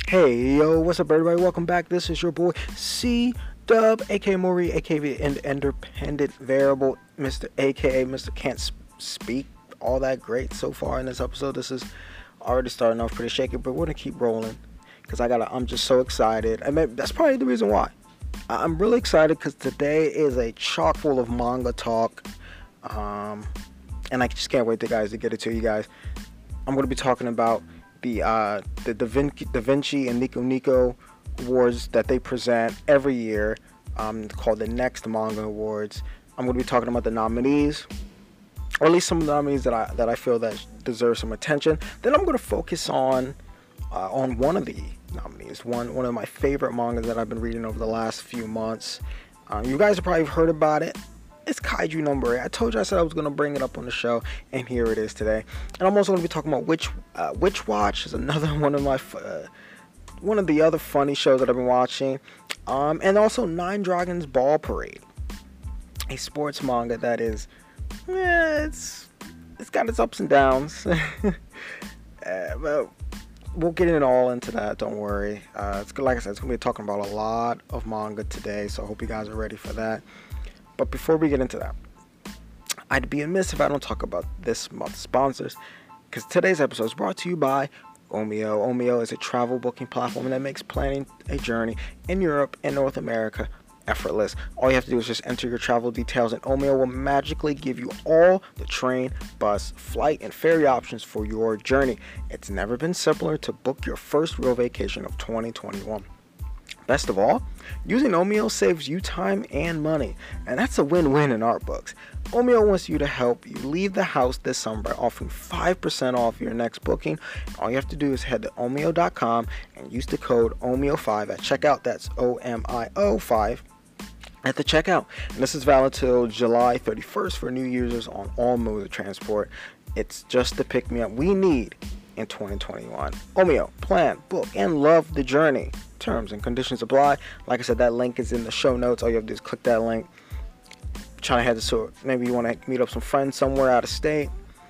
Hey yo, what's up everybody? Welcome back. This is your boy C Dub, aka Maury, aka the Independent Variable, Mr. aka Mr. Can't Speak all that great so far in this episode. This is already starting off pretty shaky, but we're gonna keep rolling because I'm just so excited. I mean, that's probably the reason why. I'm really excited because today is a chock full of manga talk, and I just can't wait to get it to you guys. I'm gonna be talking about the Da Vinci and Nico Nico awards that they present every year, called the Next Manga Awards. I'm going to be talking about the nominees, or at least some of the nominees that I feel that deserve some attention. Then I'm going to focus on one of the nominees, one of my favorite mangas that I've been reading over the last few months. You guys have probably heard about it. It's Kaiju number 8. I told you I said I was going to bring it up on the show, and here it is today. And I'm also going to be talking about Witch Watch is another one of the other funny shows that I've been watching, and also Nine Dragons Ball Parade, a sports manga that is, it's got its ups and downs, but we'll get it all into that. Don't worry. It's like I said, it's going to be talking about a lot of manga today, so I hope you guys are ready for that. But before we get into that, I'd be amiss if I don't talk about this month's sponsors, because today's episode is brought to you by Omio. Omio is a travel booking platform that makes planning a journey in Europe and North America effortless. All you have to do is just enter your travel details, and Omio will magically give you all the train, bus, flight, and ferry options for your journey. It's never been simpler to book your first real vacation of 2021. Best of all, using Omio saves you time and money, and that's a win-win in our books. Omio wants you to help you leave the house this summer by offering 5% off your next booking. All you have to do is head to omio.com and use the code OMIO5 at checkout. That's OMIO5 at the checkout. And this is valid till July 31st for new users on all modes of transport. It's just the pick-me-up we need in 2021. Omio, plan, book, and love the journey. Terms and conditions apply. Like I said, that link is in the show notes. All you have to do is click that link. Trying to head to, maybe you want to meet up some friends somewhere out of state.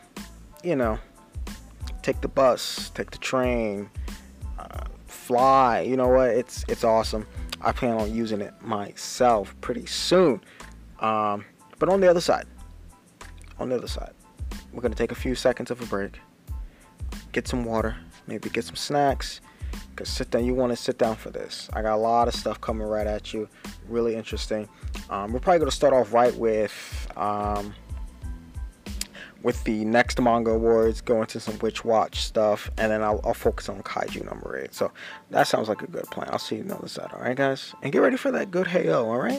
Take the bus, take the train, fly. You know what? It's awesome. I plan on using it myself pretty soon. But on the other side, we're going to take a few seconds of a break. Get some water, maybe get some snacks, because you want to sit down for this. I got a lot of stuff coming right at you, really interesting. We're probably going to start off right with the Next Manga Awards, go into some Witch Watch stuff, and then I'll focus on Kaiju number 8. So that sounds like a good plan. I'll see you on the other side, alright guys? And get ready for that good hey-o, alright?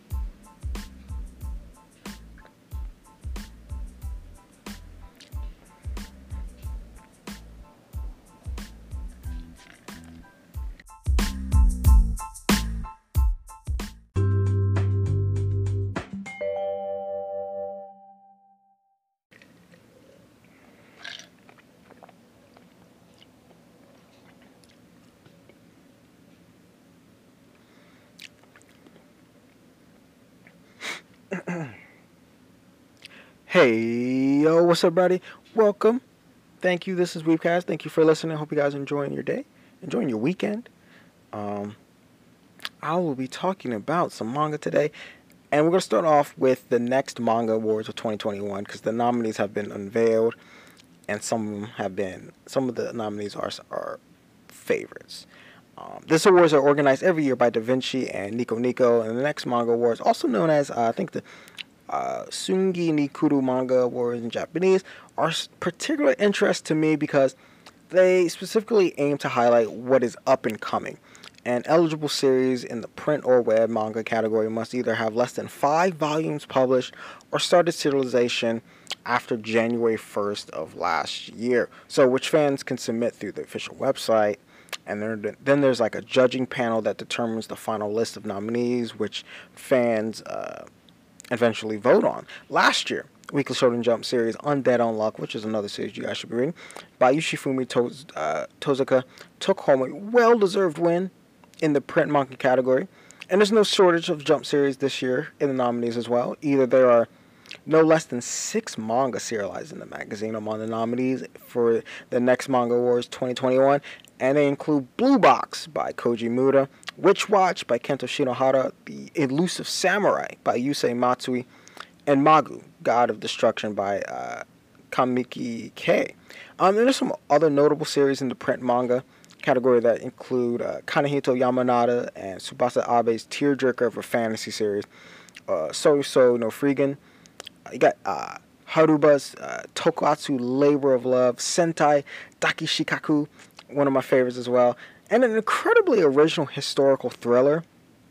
Hey, yo, what's up, buddy? Welcome. Thank you. This is Weebcast. Thank you for listening. Hope you guys are enjoying your day, enjoying your weekend. I will be talking about some manga today, and we're going to start off with the Next Manga Awards of 2021 because the nominees have been unveiled, and some of the nominees are favorites. This awards are organized every year by Da Vinci and Nico Nico, and the Next Manga Awards, also known as I think the Tsungi Nikuru Manga Awards in Japanese, are particular interest to me because they specifically aim to highlight what is up and coming. An eligible series in the print or web manga category must either have less than 5 volumes published or started serialization after January 1st of last year. So which fans can submit through the official website. And then there's like a judging panel that determines the final list of nominees, which fans eventually vote on. Last year, Weekly Shonen Jump series Undead Unluck, which is another series you guys should be reading, by Yoshifumi Tozuka, took home a well-deserved win in the print manga category. And there's no shortage of Jump series this year in the nominees as well. Either there are No less than 6 manga serialized in the magazine among the nominees for the Next Manga Awards 2021, and they include Blue Box by Koji Muda, Witch Watch by Kento Shinohara, The Elusive Samurai by Yusei Matsui, and Magu, God of Destruction by Kamiki K. And there's some other notable series in the print manga category that include Kanehito Yamanada and Tsubasa Abe's tearjerker of a fantasy series, So no Freegan. You got Haruba's Tokusatsu Labor of Love, Sentai Dakishikaku, one of my favorites as well, and an incredibly original historical thriller.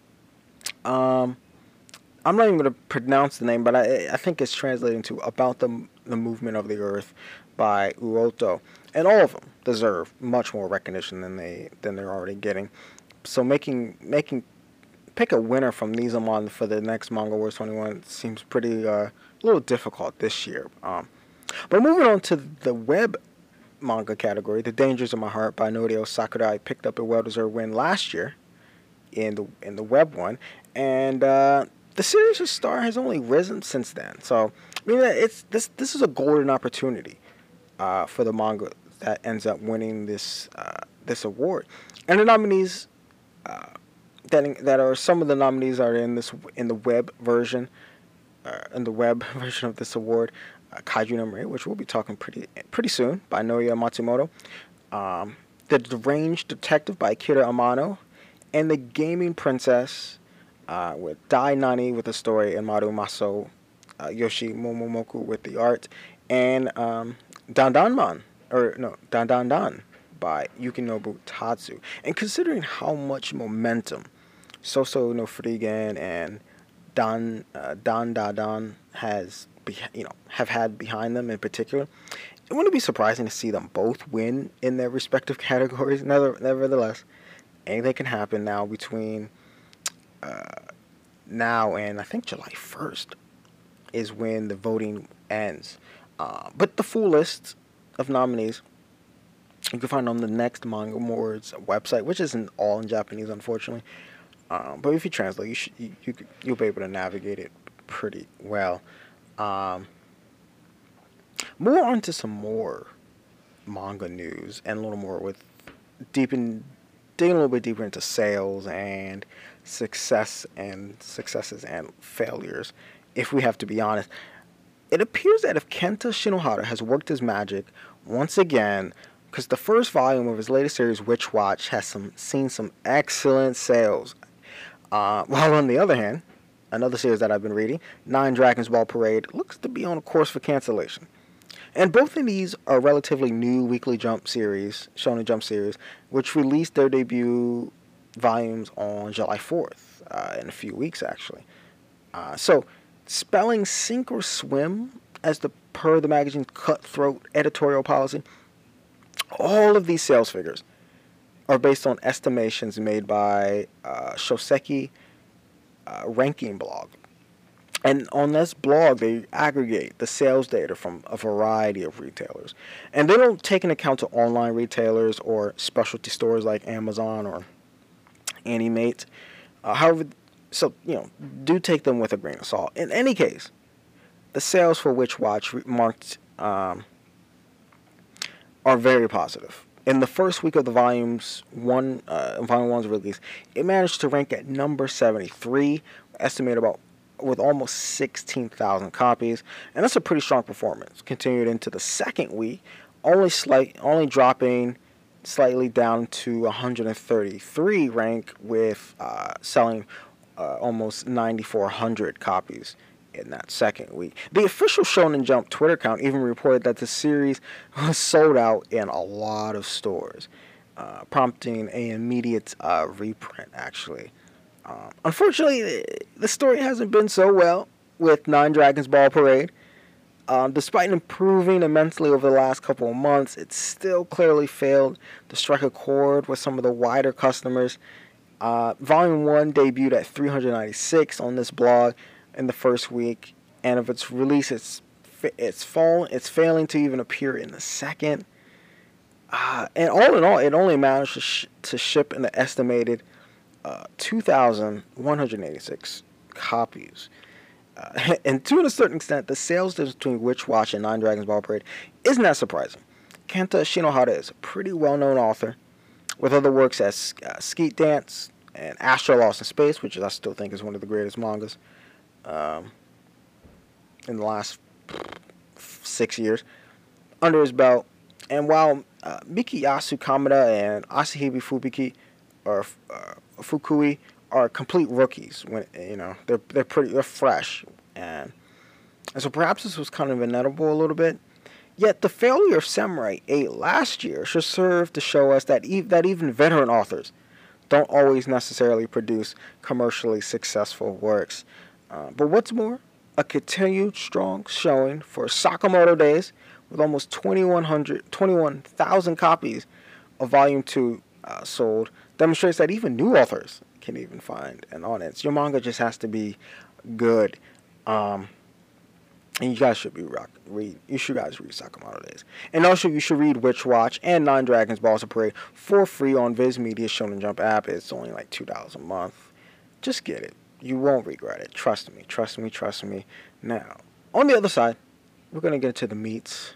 I'm not even going to pronounce the name, but I think it's translating to About the Movement of the Earth by Uoto. And all of them deserve much more recognition than they're already getting. So pick a winner from Nizamon for the Next Manga Awards 21 seems pretty a little difficult this year. But moving on to the web manga category, The Dangers of My Heart by Norio Sakurai picked up a well-deserved win last year in the web one, and the series' star has only risen since then. So I mean, this is a golden opportunity for the manga that ends up winning this award. And the nominees that are some of the nominees are in the web version of this award. Kaiju number 8, which we'll be talking pretty soon, by Noya Matsumoto. The Deranged Detective by Akira Amano, and The Gaming Princess with Dai Nani with the story, and Maru Maso Yoshi Momomoku with the art, and Dan Dan by Yukinobu Tatsu. And considering how much momentum So no Frigen and Dan have had behind them in particular, it wouldn't be surprising to see them both win in their respective categories. Nevertheless, anything can happen now between now and I think July 1st is when the voting ends. But the full list of nominees you can find on the Next Manga Awards website, which isn't all in Japanese, unfortunately. But if you translate, you'll be able to navigate it pretty well. Move on to some more manga news and a little more with digging a little bit deeper into sales and successes and failures. If we have to be honest, it appears that if Kento Shinohara has worked his magic once again, because the first volume of his latest series, Witch Watch, has seen some excellent sales. While on the other hand, another series that I've been reading, Nine Dragons Ball Parade, looks to be on a course for cancellation. And both of these are relatively new weekly Shonen Jump series, which released their debut volumes on July 4th, in a few weeks actually. So, spelling sink or swim, as per the magazine's cutthroat editorial policy, all of these sales figures are based on estimations made by Shoseki Ranking Blog. And on this blog, they aggregate the sales data from a variety of retailers. And they don't take into account to online retailers or specialty stores like Amazon or Animate. However, so, do take them with a grain of salt. In any case, the sales for Witch Watch marked are very positive. In the first week of the volume 1's release, it managed to rank at number 73, estimated with almost 16,000 copies, and that's a pretty strong performance. Continued into the second week, only dropping slightly down to 133 rank, with selling almost 9,400 copies in that second week. The official Shonen Jump Twitter account even reported that the series was sold out in a lot of stores, prompting an immediate reprint, actually. Unfortunately, the story hasn't been so well with Nine Dragons Ball Parade. Despite improving immensely over the last couple of months, it still clearly failed to strike a chord with some of the wider customers. Volume 1 debuted at 396 on this blog in the first week, and of its release, it's failing to even appear in the second. And all in all, it only managed to ship an estimated 2,186 copies. And to a certain extent, the sales difference between Witch Watch and Nine Dragons Ball Parade isn't that surprising. Kenta Shinohara is a pretty well-known author, with other works as Skeet Dance and Astro Lost in Space, which I still think is one of the greatest mangas in the last 6 years, under his belt. And while Mikiyasu Kamada and Asahime Fubiki or Fukui are complete rookies, when they're fresh, and so perhaps this was kind of inedible a little bit. Yet the failure of Samurai 8 last year should serve to show us that even veteran authors don't always necessarily produce commercially successful works. But what's more, a continued strong showing for Sakamoto Days, with almost 21,000 copies of Volume 2 sold, demonstrates that even new authors can even find an audience. Your manga just has to be good. And you guys should read Sakamoto Days. And also you should read Witch Watch and Nine Dragons Balls of Parade for free on Viz Media's Shonen Jump app. It's only like $2 a month. Just get it. You won't regret it. Trust me. Trust me. Trust me. Now, on the other side, we're going to get to the meats.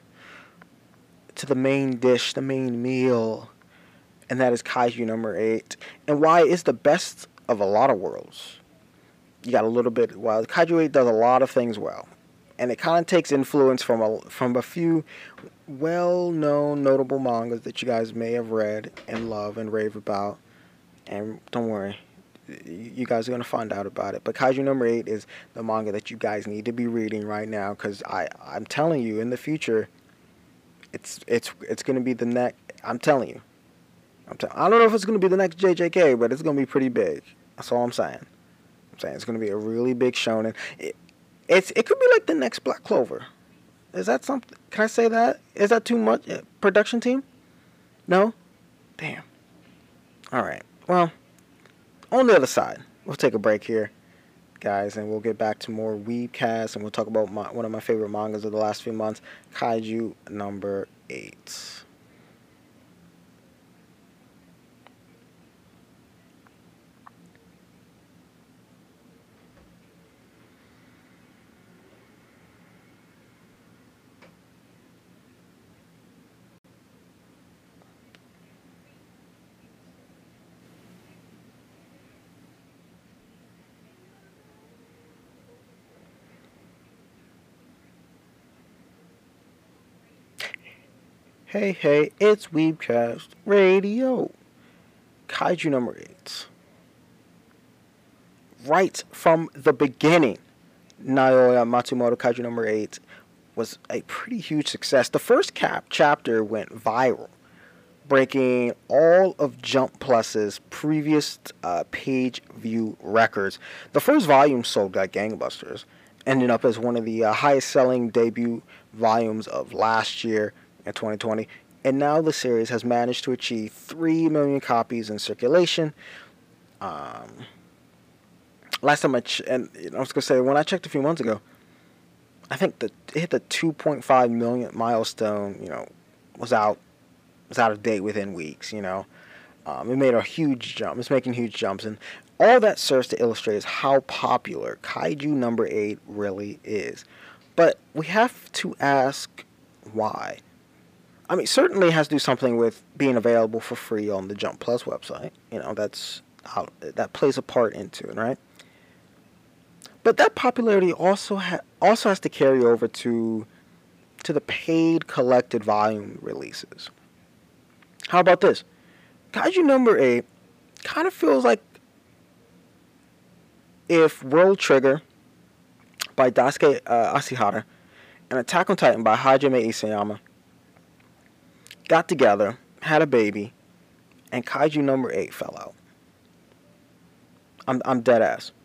To the main dish, the main meal. And that is Kaiju number 8. And why it's the best of a lot of worlds. You got a little bit... Well, Kaiju 8 does a lot of things well. And it kind of takes influence from a few well-known, notable mangas that you guys may have read and love and rave about. And don't worry, you guys are going to find out about it. But Kaiju number 8 is the manga that you guys need to be reading right now, because I'm telling you, in the future, it's going to be the next... I'm telling you. I don't know if it's going to be the next JJK, but it's going to be pretty big. That's all I'm saying. It's going to be a really big shonen. It could be like the next Black Clover. Is that something? Can I say that? Is that too much? Production team? No? Damn. Alright. Well, on the other side, we'll take a break here, guys, and we'll get back to more Weebcast, and we'll talk about one of my favorite mangas of the last few months, Kaiju number 8. Hey, it's Weebcast Radio. Kaiju number 8. Right from the beginning, Naoya Matsumoto Kaiju number 8 was a pretty huge success. The first chapter went viral, breaking all of Jump Plus's previous page view records. The first volume sold like gangbusters, ending up as one of the highest selling debut volumes of last year in 2020, and now the series has managed to achieve 3 million copies in circulation. Last time I was gonna say, when I checked a few months ago, I think it hit the 2.5 million milestone. Was out of date within weeks. It made a huge jump. It's making huge jumps, and all that serves to illustrate is how popular Kaiju number 8 really is. But we have to ask why. I mean, certainly it has to do something with being available for free on the Jump Plus website. That plays a part into it, right? But that popularity also has to carry over to the paid collected volume releases. How about this? Kaiju number 8 kind of feels like if World Trigger by Daisuke Asahara and Attack on Titan by Hajime Isayama got together, had a baby, and Kaiju number 8 fell out. I'm dead ass.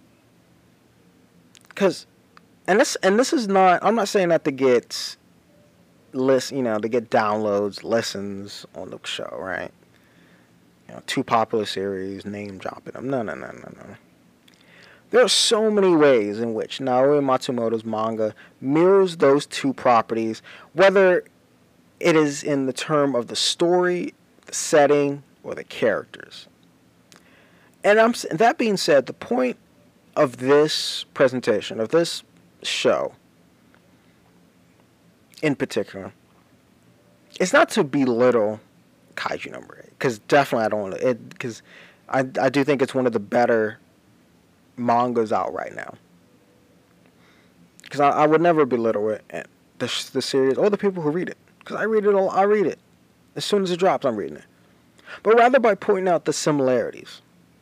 This is not. I'm not saying that to get to get downloads, listens on the show, right? Too popular series, name dropping them. No. There are so many ways in which Naoya Matsumoto's manga mirrors those two properties, whether it is in the term of the story, the setting, or the characters. And that being said, the point of this presentation, of this show in particular, it's not to belittle Kaiju number 8, because definitely I don't want to, because I do think it's one of the better mangas out right now. Because I would never belittle it, and the series, or the people who read it. Because I read it. As soon as it drops, I'm reading it. But rather by pointing out the similarities.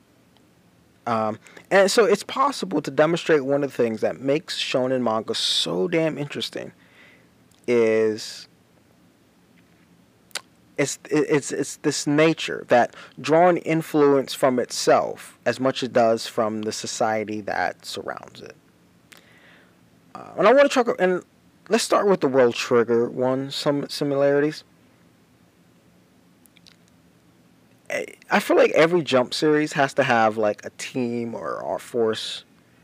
And so it's possible to demonstrate one of the things that makes shonen manga so damn interesting is it's this nature that drawing influence from itself as much as it does from the society that surrounds it. And I want to talk, and let's start with the World Trigger one, some similarities. I feel like every Jump series has to have like a team or art force,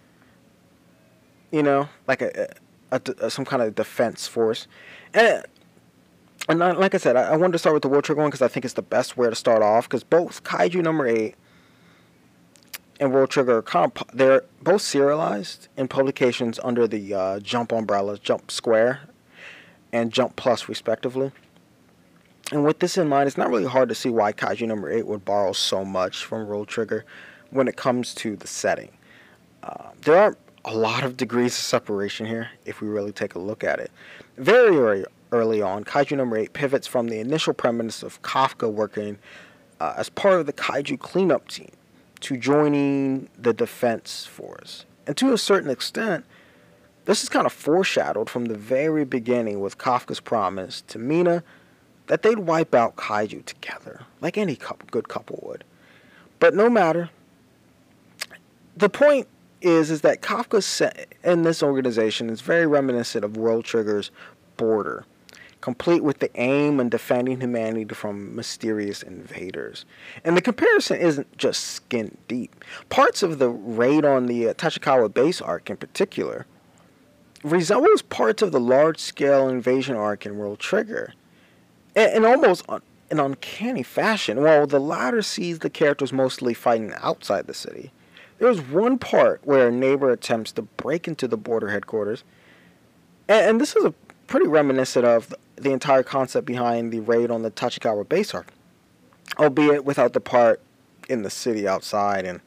you know, like some kind of defense force. And like I said, I wanted to start with the World Trigger one because I think it's the best way to start off, because both Kaiju number 8 and World Trigger are they're both serialized in publications under the Jump umbrella, Jump Square and Jump Plus respectively. And with this in mind, it's not really hard to see why Kaiju number 8 would borrow so much from World Trigger when it comes to the setting. There are a lot of degrees of separation here if we really take a look at it. Very early on, Kaiju number 8 pivots from the initial premise of Kafka working as part of the Kaiju cleanup team to joining the defense force. And to a certain extent, this is kind of foreshadowed from the very beginning with Kafka's promise to Mina that they'd wipe out Kaiju together, like any good couple would. But no matter. The point is that Kafka in this organization is very reminiscent of World Trigger's Border, complete with the aim in defending humanity from mysterious invaders. And the comparison isn't just skin deep. Parts of the raid on the Tachikawa base arc in particular resembles parts of the large-scale invasion arc in World Trigger, in almost an uncanny fashion. While the latter sees the characters mostly fighting outside the city, there's one part where a neighbor attempts to break into the Border headquarters, and this is a pretty reminiscent of the entire concept behind the raid on the Tachikawa base arc, albeit without the part in the city outside. And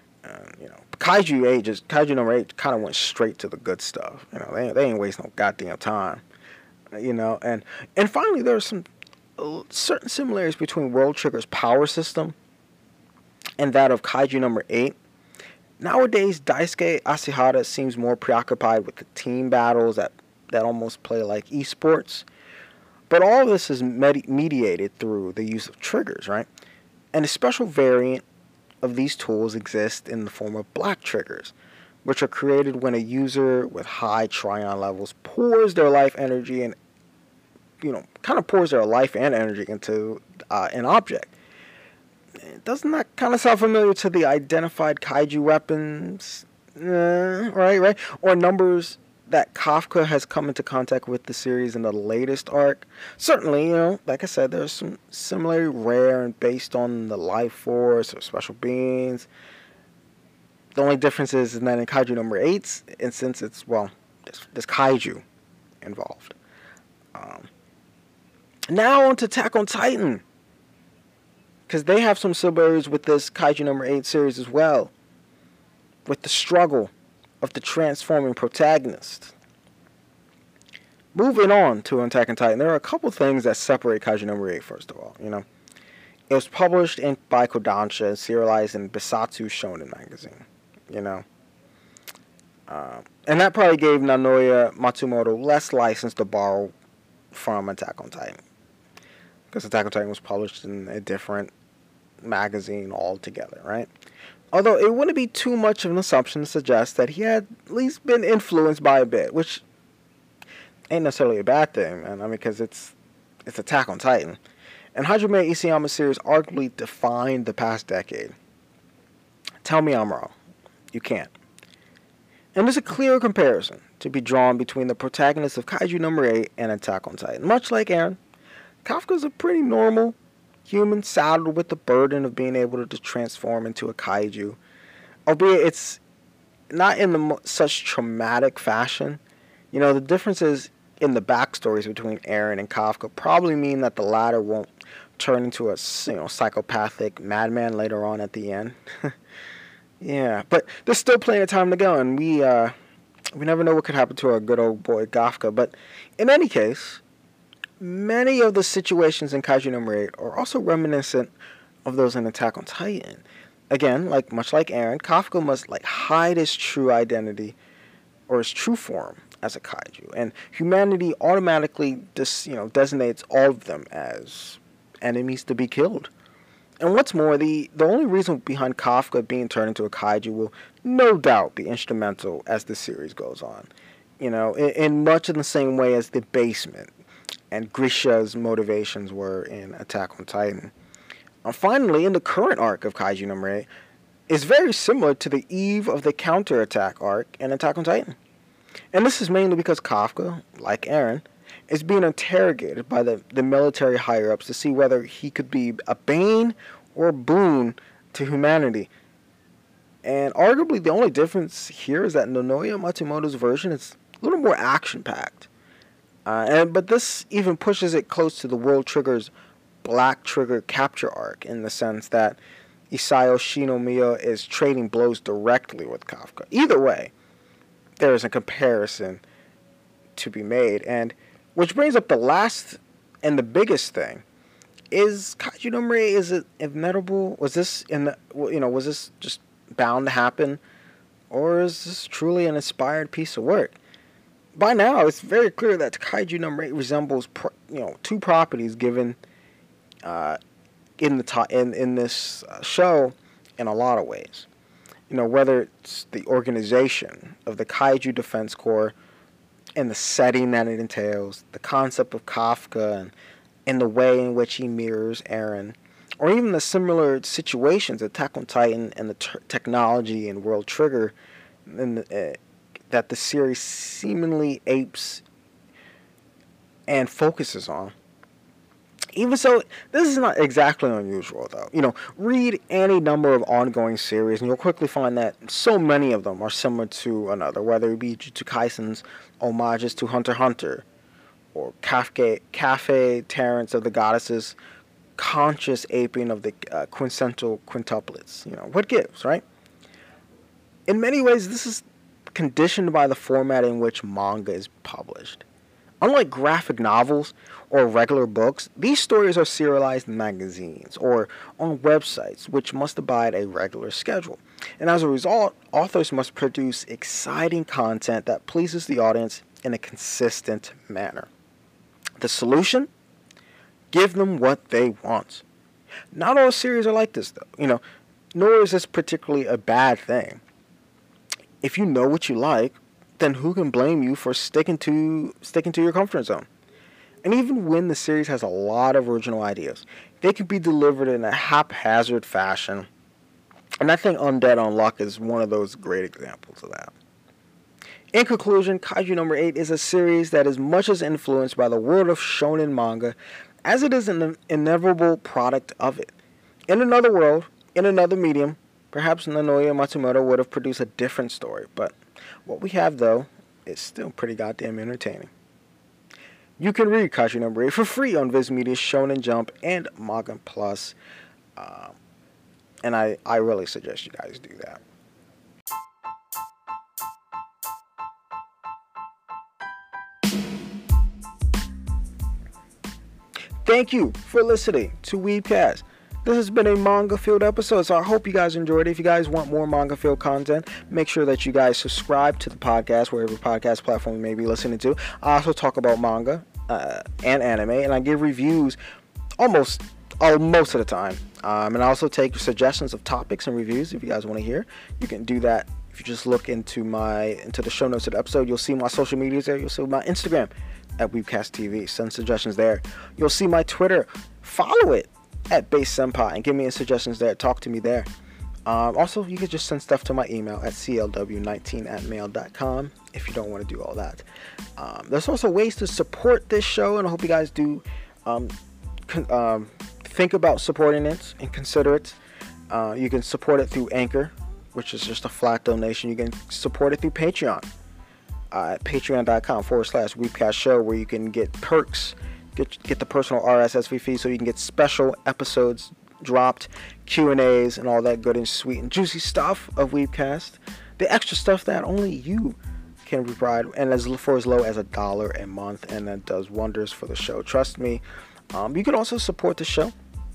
Kaiju number 8 kind of went straight to the good stuff. They ain't wasting no goddamn time. And finally, there are some certain similarities between World Trigger's power system and that of Kaiju number 8. Nowadays, Daisuke Asahara seems more preoccupied with the team battles that almost play like esports. But all of this is mediated through the use of triggers, right? And a special variant of these tools exists in the form of black triggers, which are created when a user with high Trion levels pours their life energy and, pours their life and energy into an object. Doesn't that kind of sound familiar to the identified Kaiju weapons? Right? Or numbers that Kafka has come into contact with the series in the latest arc? Certainly, like I said, there's some similarly rare and based on the life force or special beings. The only difference is that in Kaiju number 8's instance, there's Kaiju involved. Now on to Attack on Titan, because they have some similarities with this Kaiju number 8 series as well, with the struggle of the transforming protagonist. Moving on to Attack on Titan, there are a couple things that separate Kaiju number 8, first of all. It was published by Kodansha and serialized in Bisatsu Shonen magazine. And that probably gave Naoya Matsumoto less license to borrow from Attack on Titan, because Attack on Titan was published in a different magazine altogether, right? Although it wouldn't be too much of an assumption to suggest that he had at least been influenced by a bit, which ain't necessarily a bad thing, man. Because it's Attack on Titan. And Hajime Isayama's series arguably defined the past decade. Tell me I'm wrong. You can't. And there's a clear comparison to be drawn between the protagonists of Kaiju number 8 and Attack on Titan. Much like Eren, Kafka's a pretty normal human saddled with the burden of being able to transform into a kaiju, albeit it's not in such traumatic fashion. You know, the differences in the backstories between Eren and Kafka probably mean that the latter won't turn into a psychopathic madman later on at the end. Yeah, but there's still plenty of time to go, and we never know what could happen to our good old boy Kafka. But in any case, many of the situations in Kaiju Number 8 are also reminiscent of those in Attack on Titan. Again, much like Eren, Kafka must hide his true identity or his true form as a kaiju, and humanity automatically designates all of them as enemies to be killed. And what's more, the only reason behind Kafka being turned into a kaiju will no doubt be instrumental as the series goes on. You know, in much of the same way as the basement and Grisha's motivations were in Attack on Titan. Finally, in the current arc of Kaiju Number 8, is very similar to the eve of the counterattack arc in Attack on Titan. And this is mainly because Kafka, like Eren, is being interrogated by the military higher-ups to see whether he could be a bane or a boon to humanity. And arguably the only difference here is that Nonoya Matsumoto's version is a little more action-packed. But this even pushes it close to the World Trigger's Black Trigger capture arc in the sense that Isao Shinomiya is trading blows directly with Kafka. Either way, there is a comparison to be made, and which brings up the last and the biggest thing: is Kaiju Number 8, is it inevitable? Was this was this just bound to happen, or is this truly an inspired piece of work? By now, it's very clear that Kaiju Number 8 resembles two properties given in this show in a lot of ways. You know, whether it's the organization of the Kaiju Defense Corps and the setting that it entails, the concept of Kafka and the way in which he mirrors Eren, or even the similar situations Attack on Titan and the technology in World Trigger that the series seemingly apes and focuses on. Even so, this is not exactly unusual, though. You know, read any number of ongoing series, and you'll quickly find that so many of them are similar to another, whether it be Jujutsu Kaisen's homages to Hunter x Hunter, or Cafe Terrence of the Goddesses' conscious aping of the quintessential quintuplets. You know, what gives, right? In many ways, this is conditioned by the format in which manga is published. Unlike graphic novels or regular books, these stories are serialized in magazines or on websites, which must abide a regular schedule. And as a result, authors must produce exciting content that pleases the audience in a consistent manner. The solution? Give them what they want. Not all series are like this, though. Nor is this particularly a bad thing. If you know what you like, then who can blame you for sticking to your comfort zone? And even when the series has a lot of original ideas, they can be delivered in a haphazard fashion. And I think Undead Unluck is one of those great examples of that. In conclusion, Kaiju Number 8 is a series that is much as influenced by the world of shonen manga as it is an inevitable product of it. In another world, in another medium, perhaps Nonoya Matsumoto would have produced a different story, but what we have, though, is still pretty goddamn entertaining. You can read Kaiju Number 8 for free on Viz Media's Shonen Jump and Manga Plus, and I really suggest you guys do that. Thank you for listening to Weebcast. This has been a manga-filled episode, so I hope you guys enjoyed it. If you guys want more manga-filled content, make sure that you guys subscribe to the podcast, wherever podcast platform you may be listening to. I also talk about manga and anime, and I give reviews most of the time. And I also take suggestions of topics and reviews if you guys want to hear. You can do that if you just look into the show notes of the episode. You'll see my social medias there. You'll see my Instagram at Weebcast TV. Send suggestions there. You'll see my Twitter. Follow it at Base Senpai and give me suggestions there. Talk to me there. Also, you can just send stuff to my email at clw19@mail.com if you don't want to do all that. There's also ways to support this show, and I hope you guys do think about supporting it and consider it. You can support it through Anchor, which is just a flat donation. You can support it through Patreon at patreon.com/Weebcast Show, where you can get perks, get the personal RSS feed, so you can get special episodes dropped, Q&As, and all that good and sweet and juicy stuff of Weebcast. The extra stuff that only you can provide, and for as low as $1 a month, and that does wonders for the show. Trust me. You can also support the show.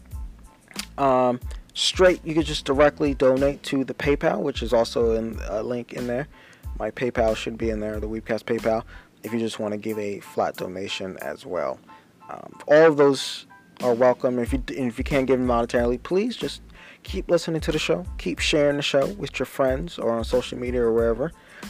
Straight, you can just directly donate to the PayPal, which is also in a link in there. My PayPal should be in there, the Weebcast PayPal, if you just want to give a flat donation as well. All of those are welcome. If you can't give monetarily, please just keep listening to the show. Keep sharing the show with your friends or on social media or wherever.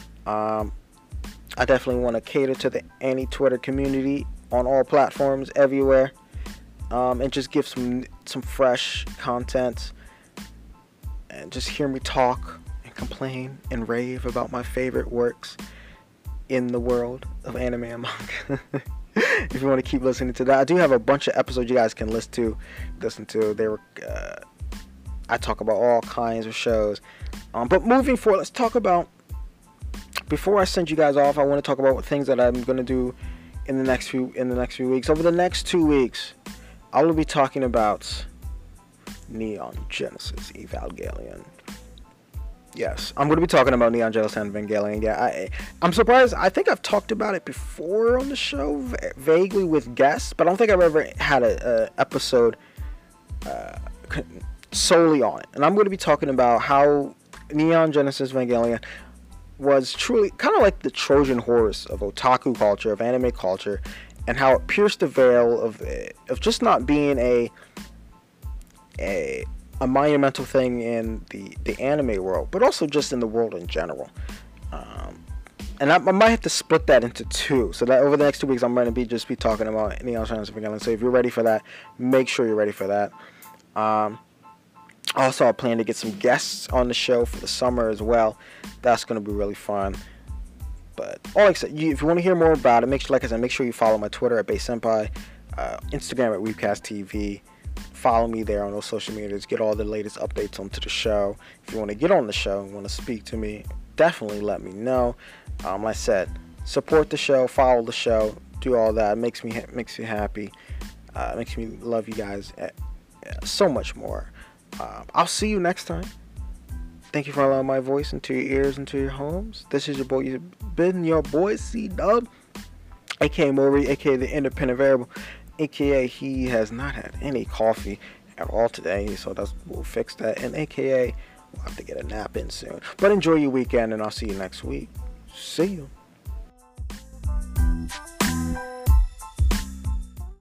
I definitely want to cater to the anti-Twitter community on all platforms, everywhere, and just give some fresh content, and just hear me talk and complain and rave about my favorite works in the world of anime and manga. If you want to keep listening to that, I do have a bunch of episodes you guys can listen to. I talk about all kinds of shows. But moving forward, let's talk about, before I send you guys off, I want to talk about what things that I'm going to do in the next few weeks. Over the next 2 weeks, I will be talking about Neon Genesis Evangelion. Yes, I'm going to be talking about Neon Genesis Evangelion. Yeah, I'm surprised. I think I've talked about it before on the show, vaguely with guests, but I don't think I've ever had a episode solely on it. And I'm going to be talking about how Neon Genesis Evangelion was truly kind of like the Trojan horse of otaku culture, of anime culture, and how it pierced the veil of just not being a monumental thing in the anime world, but also just in the world in general. And I might have to split that into two, so that over the next 2 weeks I'm going to be talking about Neon Genesis Evangelion. So if you're ready for that, make sure you're ready for that. Also, I plan to get some guests on the show for the summer as well. That's going to be really fun. But all like I said, if you want to hear more about it, make sure you follow my Twitter at BaySenpai, Instagram at WeebcastTV. Follow me there on those social medias. Get all the latest updates onto the show. If you want to get on the show and want to speak to me, definitely let me know. Like I said, support the show, follow the show, do all that. It makes me happy. Makes me love you guys so much more. I'll see you next time. Thank you for allowing my voice into your ears, into your homes. This is your boy. You've been your boy C-Dub, aka Mori, aka the Independent Variable, aka he has not had any coffee at all today, so we'll fix that, and aka we'll have to get a nap in soon. But enjoy your weekend, and I'll see you next week. See you.